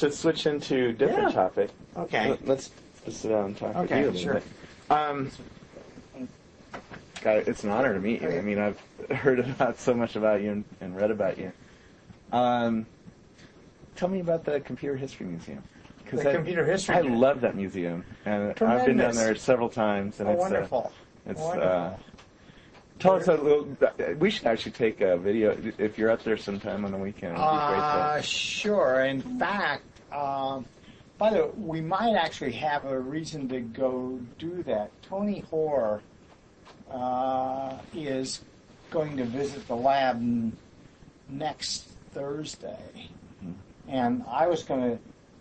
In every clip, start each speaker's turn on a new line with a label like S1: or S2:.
S1: to switch into a different topic.
S2: Okay.
S1: Let's sit down and talk.
S2: Okay,
S1: with you
S2: sure.
S1: God, it's an honor to meet you. I mean, I've heard about so much about you and read about you. Tell me about the Computer History Museum.
S2: Computer History.
S1: I love that museum, and
S2: Tremendous.
S1: I've been down there several times. And
S2: wonderful.
S1: Wonderful. Tell us a little. We should actually take a video if you're up there sometime on the weekend. It'd be great to...
S2: Sure. In fact, by the way, we might actually have a reason to go do that. Tony Hoare is going to visit the lab next Thursday, and I was going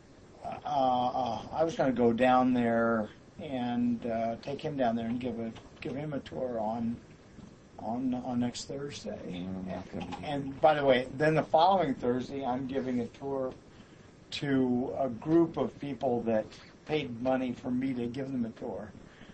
S2: to go down there and take him down there and give him a tour on next Thursday. And by the way, then the following Thursday, I'm giving a tour to a group of people that paid money for me to give them a tour.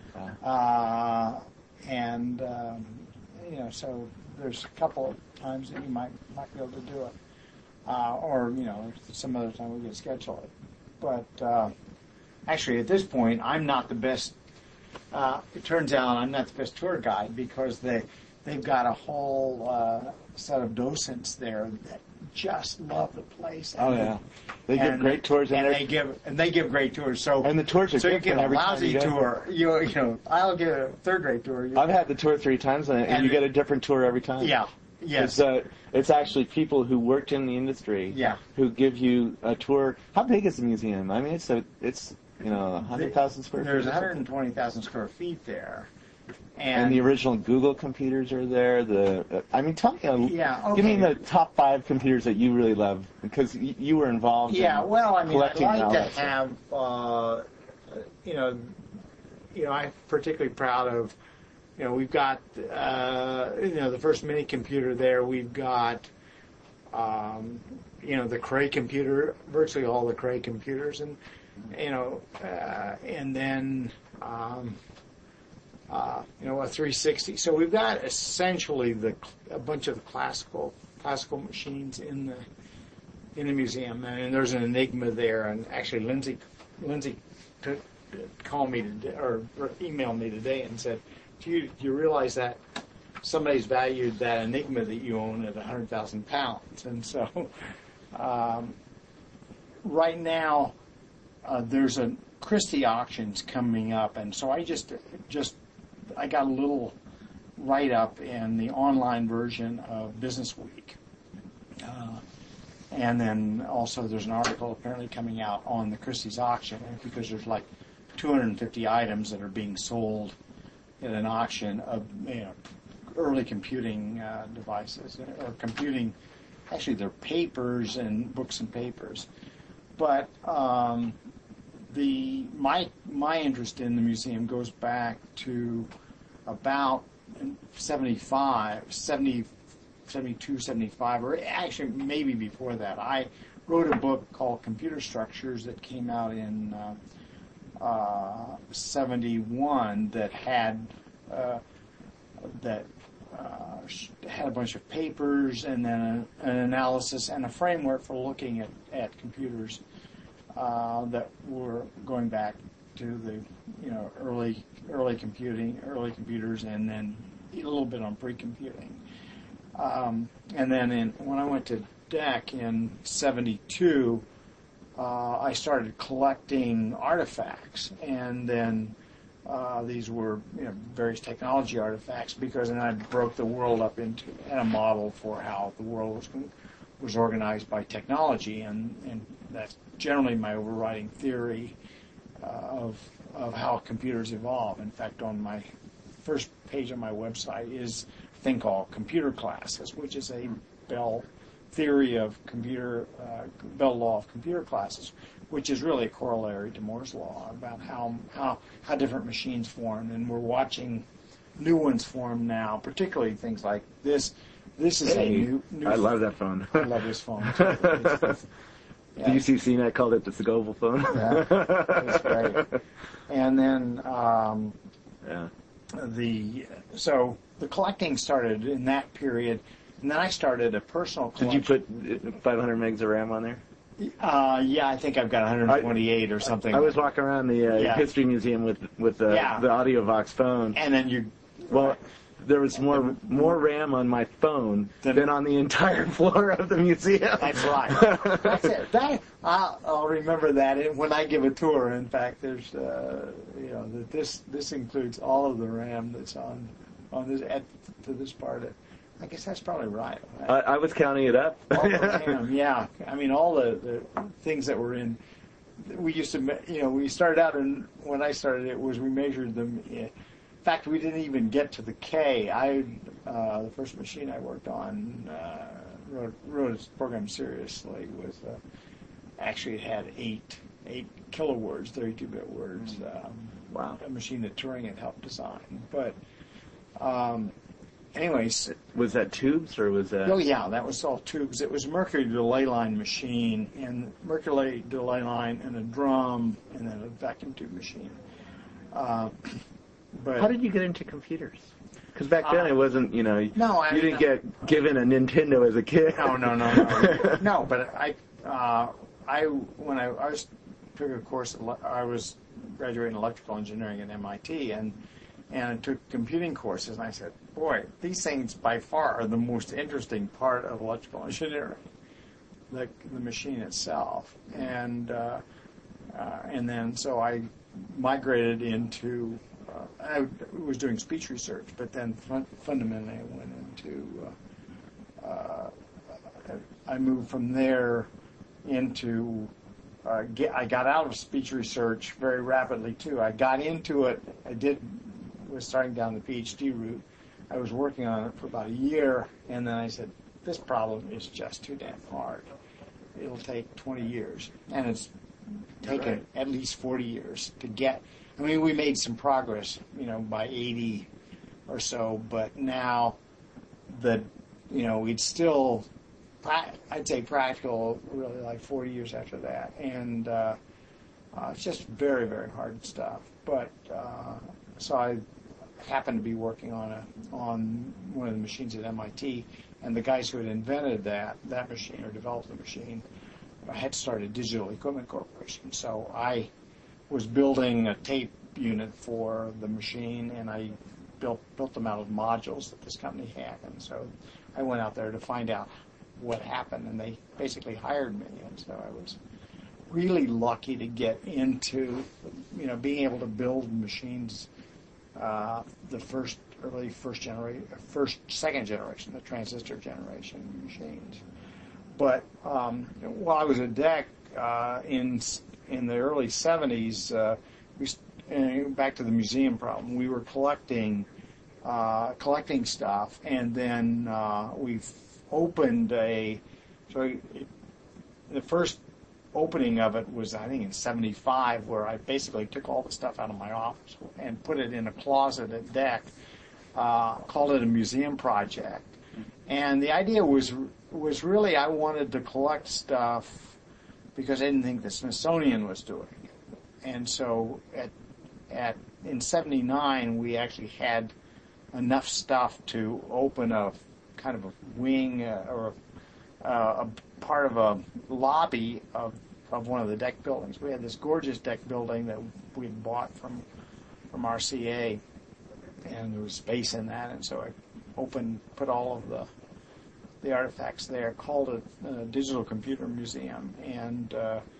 S2: So there's a couple of times that you might be able to do it. Or some other time we could schedule it. But actually, at this point, I'm not the best. It turns out I'm not the best tour guide because they've got a whole set of docents there that just love the place.
S1: They give great tours,
S2: and they give great tours. So
S1: the tours are
S2: you get a lousy tour. I'll get a third-rate tour.
S1: I've had the tour 3 times, and you get a different tour every time.
S2: Yeah. Yes.
S1: It's actually people who worked in the industry who give you a tour. How big is the museum? I mean, it's 100,000 square feet.
S2: There's 120,000 square feet there.
S1: And the original Google computers are there. Tell me, give me the top 5 computers that you really love because you were involved.
S2: I'd like to have, I'm particularly proud of. We've got, the first mini computer there. We've got, the Cray computer, virtually all the Cray computers, and then, a 360. So we've got essentially a bunch of the classical machines in the museum, and there's an Enigma there. And actually, Lindsay called me today or emailed me today and said, Do you realize that somebody's valued that Enigma that you own at 100,000 pounds? And so, right now, there's a Christie auctions coming up, and so I I got a little write-up in the online version of Business Week. And then also there's an article apparently coming out on the Christie's auction because there's like 250 items that are being sold at an auction of early computing devices or computing. Actually, they're papers and books and papers. But my interest in the museum goes back to about 72, 75, or actually maybe before that. I wrote a book called Computer Structures that came out in 71 that had a bunch of papers and then an analysis and a framework for looking at computers that were going back to the early computers, and then a little bit on pre-computing. And then when I went to DEC in 72, I started collecting artifacts, and then these were various technology artifacts then I broke the world up into a model for how the world was organized by technology, and that's generally my overriding theory of how computers evolve. In fact, on my first page on my website is a thing called Computer Classes, which is a Bell theory of Bell law of computer classes, which is really a corollary to Moore's law about how different machines form, and we're watching new ones form now, particularly things like this. This is a new
S1: I love that phone.
S2: I love this phone too.
S1: The UCCNet called it the Segovia phone.
S2: Yeah, that's great. And then so the collecting started in that period, and then I started a personal collection.
S1: Did you put 500 megs of RAM on there?
S2: Yeah, I think I've got 128 or something.
S3: I was walking around the History Museum with the AudioVox phone.
S2: And then
S3: there was more RAM on my phone than on the entire floor of the museum.
S2: That's right. That's it. I'll remember that when I give a tour. In fact, there's this includes all of the RAM that's on this to this part. I guess that's probably right.
S3: I was counting it up.
S2: All the RAM, yeah. I mean, all the things that were in. We used to, we started out, and when I started, we measured them. In fact, we didn't even get to the K. The first machine I worked on wrote its program seriously was actually it had eight kilowords, 32-bit words.
S3: Wow.
S2: A machine that Turing had helped design. But anyways.
S3: Was that tubes or was that?
S2: Oh yeah, that was all tubes. It was mercury delay line machine, and mercury delay line and a drum, and then a vacuum tube machine. But
S3: how did you get into computers? Because back then it wasn't, you didn't get given a Nintendo as a kid.
S2: No. No, but when I took a course, I was graduating electrical engineering at MIT, and I took computing courses, and I said, boy, these things by far are the most interesting part of electrical engineering, the machine itself. And then so I migrated into, I was doing speech research, but then fundamentally I went into, I moved from there into, I got out of speech research very rapidly too. I got into it, was starting down the PhD route. I was working on it for about a year, and then I said, this problem is just too damn hard. It'll take 20 years, and it's taken at least 40 years to get. I mean, we made some progress, by 80 or so, but now we'd still, I'd say practical, really like 40 years after that, and it's just very, very hard stuff. But so I happened to be working on one of the machines at MIT, and the guys who had invented that machine or developed the machine had started Digital Equipment Corporation. So I was building a tape unit for the machine, and I built them out of modules that this company had. And so I went out there to find out what happened, and they basically hired me. And so I was really lucky to get into, being able to build machines. The second generation, the transistor generation machines. But while I was at DEC in the early 70s, back to the museum problem, we were collecting stuff, and then we opened the first opening of it was, I think, in 75, where I basically took all the stuff out of my office and put it in a closet at DEC, called it a museum project. And the idea was really I wanted to collect stuff because I didn't think the Smithsonian was doing it. And so in 79, we actually had enough stuff to open a kind of a wing or a part of a lobby of one of the DEC buildings. We had this gorgeous DEC building that we had bought from RCA, and there was space in that, and so I put all of the artifacts there, called it a Digital Computer Museum, and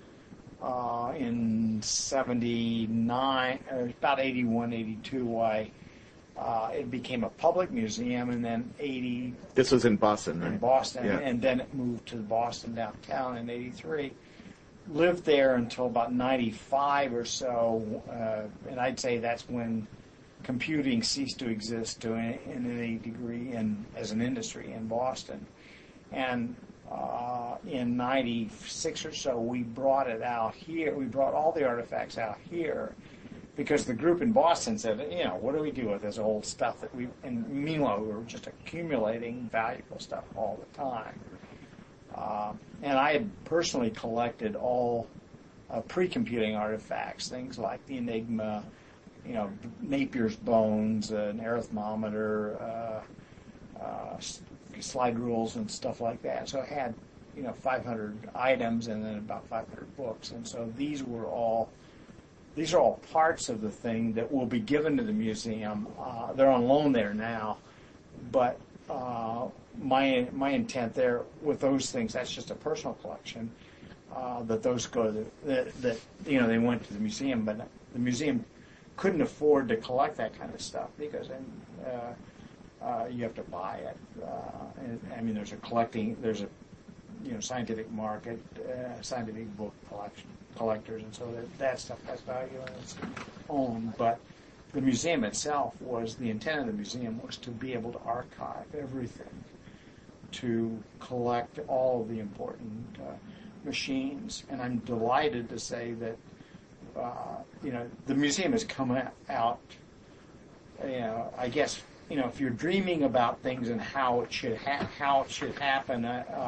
S2: in 79, about 81, 82, it became a public museum, and then 80...
S3: This was in Boston, right?
S2: In Boston,
S3: yeah.
S2: And then it moved to Boston downtown in 83. Lived there until about 95 or so, and I'd say that's when computing ceased to exist in any degree as an industry in Boston. And in 96 or so, we brought it out here. We brought all the artifacts out here because the group in Boston said, what do we do with this old stuff that and meanwhile, we were just accumulating valuable stuff all the time. And I had personally collected all pre-computing artifacts, things like the Enigma, Napier's bones, an arithmometer, slide rules and stuff like that. So I had 500 items and then about 500 books. And so these are all parts of the thing that will be given to the museum. They're on loan there now, but my intent there with those things, that's just a personal collection, that those go to they went to the museum, but the museum couldn't afford to collect that kind of stuff because you have to buy it. There's a scientific market, scientific book collectors, and so that stuff has value on its own. But the museum itself the intent of the museum was to be able to archive everything, to collect all of the important machines. And I'm delighted to say that the museum has come out. I guess if you're dreaming about things and how it should happen,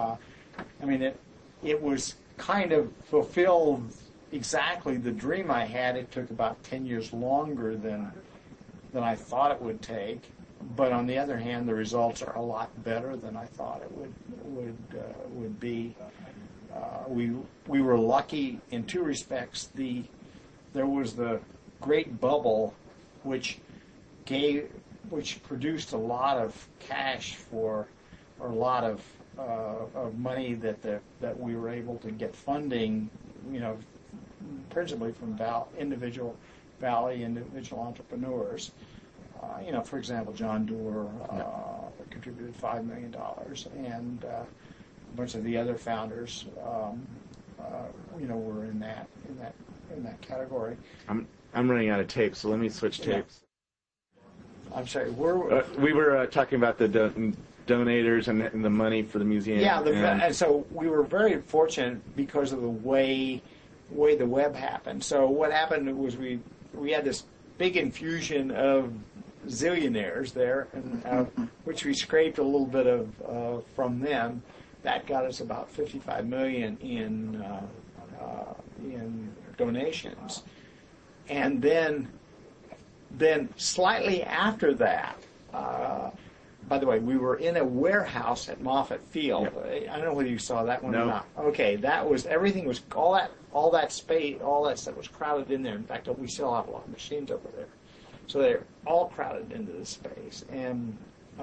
S2: it was kind of fulfilled exactly the dream I had. It took about 10 years longer than I thought it would take, but on the other hand, the results are a lot better than I thought it would be. We were lucky in two respects. There was the Great Bubble, which produced a lot of cash or a lot of money that we were able to get funding, principally from individual entrepreneurs. For example, John Doerr contributed $5 million, and a bunch of the other founders, were in that category.
S3: I'm running out of tape, so let me switch tapes.
S2: I'm sorry.
S3: We were talking about the donators and the money for the museum.
S2: Yeah, and so we were very fortunate because of the way the web happened. So what happened was we had this big infusion of zillionaires there, and which we scraped a little bit of from them. That got us about $55 million in donations, and then slightly after that. By the way, we were in a warehouse at Moffett Field. Yep. I don't know whether you saw that one or not. Okay, everything was all that space, all that stuff was crowded in there. In fact, we still have a lot of machines over there, so they're all crowded into the space. And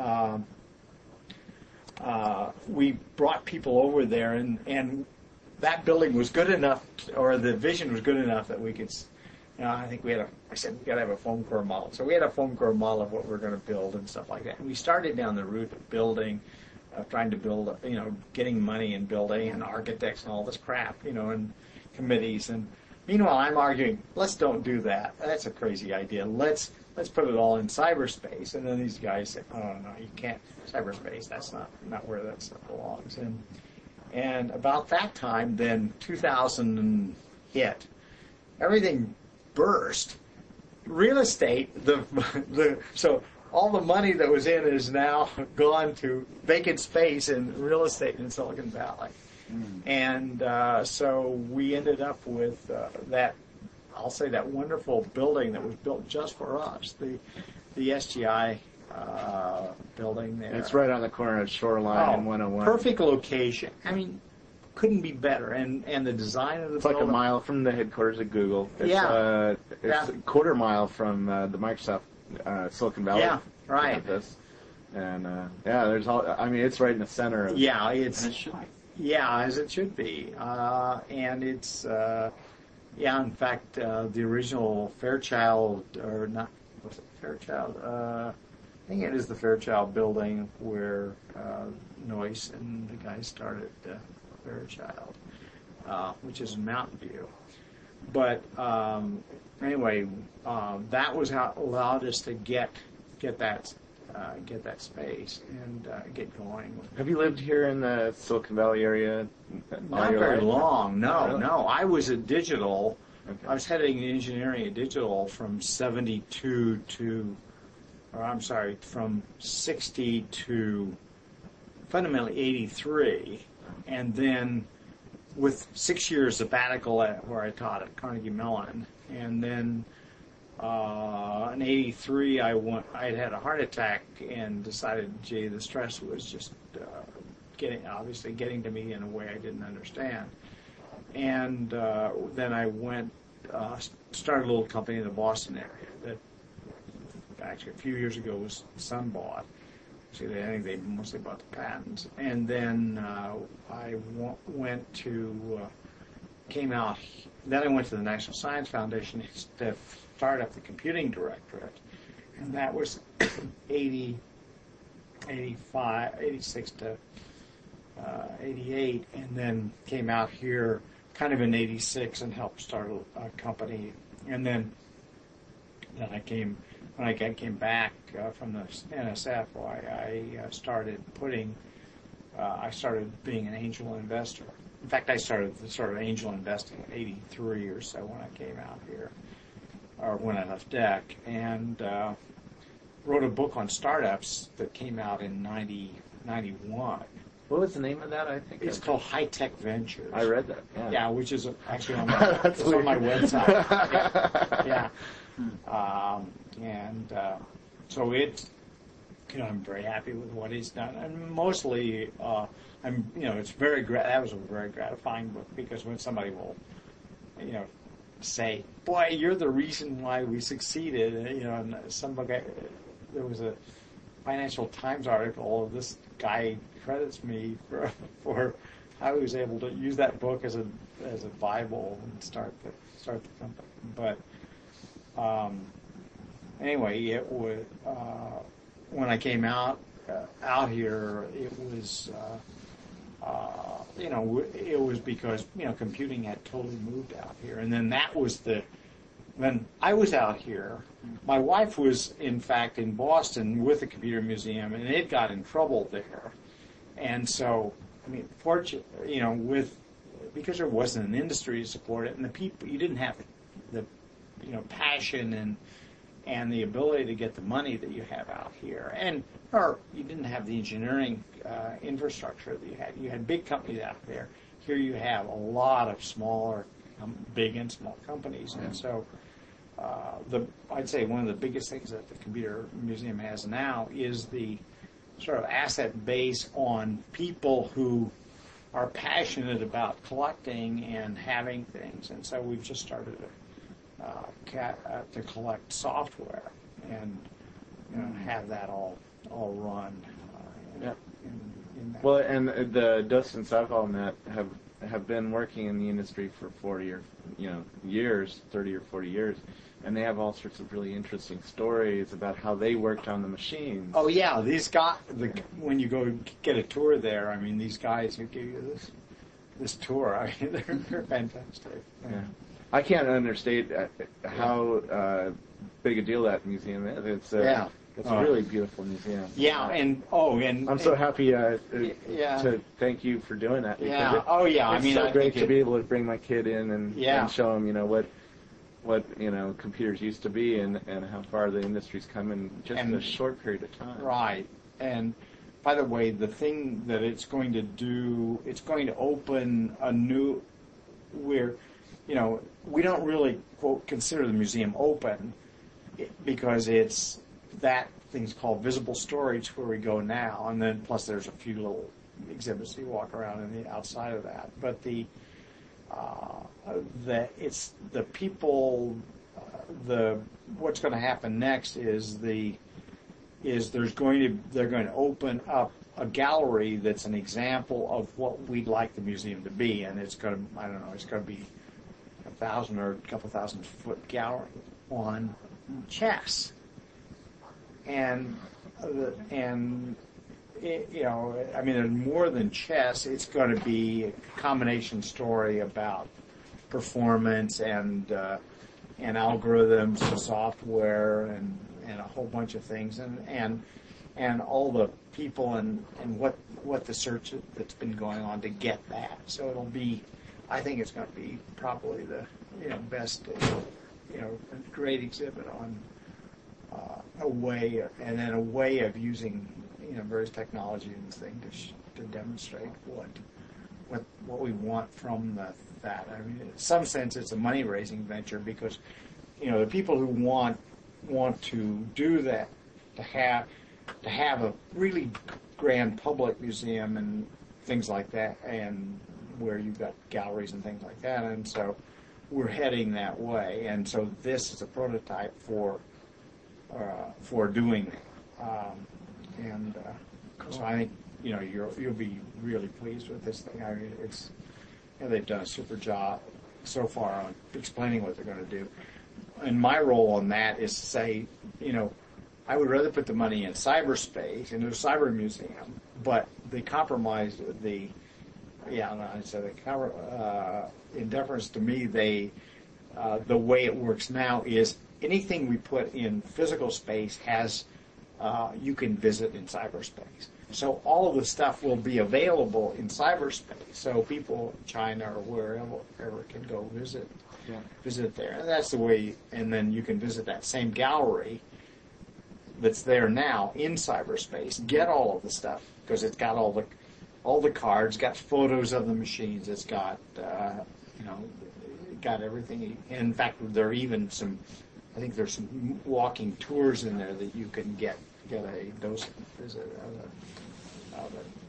S2: we brought people over there, and that building was good enough, or the vision was good enough that we could. I think I said we got to have a foam core model. So we had a foam core model of what we're going to build and stuff like that. And we started down the route of building, trying to build, getting money and building and architects and all this crap, and committees. And meanwhile, I'm arguing, let's don't do that. That's a crazy idea. Let's put it all in cyberspace. And then these guys say, oh no, you can't. Cyberspace, that's not where that stuff belongs. And about that time, then 2000 hit. Everything burst. Real estate, so all the money that was in is now gone to vacant space in real estate in Silicon Valley. And so we ended up with that wonderful building that was built just for us, the SGI building there.
S3: It's right on the corner of Shoreline and 101.
S2: Perfect location. Couldn't be better, and the design of the building.
S3: Like a mile from the headquarters of Google. It's a quarter mile from the Microsoft Silicon Valley campus. And there's all. It's right in the center of.
S2: Yeah, as it should be, and it's in fact the original Fairchild, or not, was it Fairchild? I think it is the Fairchild building where Noyce and the guys started Fairchild, which is in Mountain View. But anyway, that was how it allowed us to get that space and get going.
S3: Have you lived here in the Silicon Valley area?
S2: Not very long. No. I was at Digital. Okay. I was heading engineering at Digital from 72 from 60 to fundamentally 83. And then with 6 years sabbatical where I taught at Carnegie Mellon, and then in 83 I had a heart attack and decided, the stress was just getting to me in a way I didn't understand. And then I went, started a little company in the Boston area that actually a few years ago was Sun bought. See, I think they mostly bought the patents. And then I went to, came out, then I went to the National Science Foundation to start up the Computing Directorate. And that was 86 to 88, and then came out here kind of in 86 and helped start a company. And then when I came back from the NSF, I started being an angel investor. In fact, I started the sort of angel investing in 83 or so when I came out here, or when I left DEC, and wrote a book on startups that came out in 91.
S3: What was the name of that? I think
S2: it's called High Tech Ventures.
S3: I read that. Yeah,
S2: which is actually on my, it's on my website. Yeah. So it's, I'm very happy with what he's done, and mostly it's that was a very gratifying book, because when somebody will, say, "Boy, you're the reason why we succeeded," and there was a Financial Times article of this guy credits me for how he was able to use that book as a Bible and start the company. But anyway, it was when I came out here, it was it was because computing had totally moved out here, and then that was when I was out here. My wife was, in fact, in Boston with the Computer Museum, and it got in trouble there. And so, fortunately, because there wasn't an industry to support it, and the people, you didn't have the passion and the ability to get the money that you have out here, or you didn't have the engineering infrastructure that you had. You had big companies out there. Here you have a lot of smaller, big and small companies, and so. I'd say one of the biggest things that the Computer Museum has now is the sort of asset base on people who are passionate about collecting and having things. And so we've just started to collect software and have that all run.
S3: Well, and the Dust and SciVolNet have been working in the industry for 40 or years, 30 or 40 years, and they have all sorts of really interesting stories about how they worked on the machines.
S2: Oh yeah, these guys. When you go get a tour there, these guys who give you this tour, they're fantastic.
S3: Yeah. I can't understate how big a deal that museum is. It's a really beautiful museum.
S2: Yeah, and
S3: I'm so happy to thank you for doing that.
S2: Yeah.
S3: It's so great to be able to bring my kid in and show him, what computers used to be and how far the industry's come in just a short period of time.
S2: Right. And by the way, the thing that it's going to do, it's going to open a new, where, we don't really, quote, consider the museum open because it's that thing's called visible storage where we go now, and then plus there's a few little exhibits you walk around in the outside of that. But it's the people. What's going to happen next is they're going to open up a gallery that's an example of what we'd like the museum to be, and it's going to be 1,000 or a couple thousand foot gallery on chess. And there's more than chess. It's going to be a combination story about performance and algorithms and software and a whole bunch of things and all the people and what the search that's been going on to get that. So I think it's going to be probably the best a great exhibit on a way of using various technology in this thing to demonstrate what we want from that. In some sense, it's a money raising venture because the people who want to do that, to have a really grand public museum things like that, and where you've got galleries and things like that. And so we're heading that way. And so this is a prototype for doing that. So I think you'll be really pleased with this thing. I mean, they've done a super job so far on explaining what they're going to do. And my role on that is to say, I would rather put the money in cyberspace, into a cyber museum, but they compromised in deference to me, the way it works now is anything we put in physical space has, you can visit in cyberspace. So all of the stuff will be available in cyberspace. So people in China or wherever can go visit there. And that's the way, and then you can visit that same gallery that's there now in cyberspace, get all of the stuff, because it's got all the cards, got photos of the machines, it's got, got everything. In fact, there are even I think there's some walking tours in there that you can get a docent visit of it.